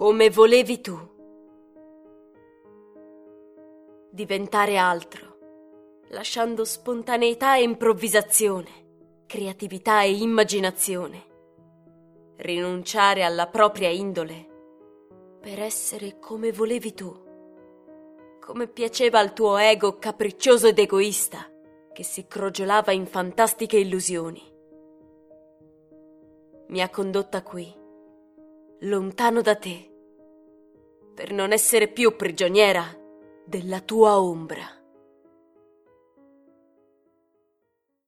come volevi tu. Diventare altro, lasciando spontaneità e improvvisazione, creatività e immaginazione. Rinunciare alla propria indole per essere come volevi tu, come piaceva al tuo ego capriccioso ed egoista che si crogiolava in fantastiche illusioni. Mi ha condotta qui, lontano da te, per non essere più prigioniera della tua ombra.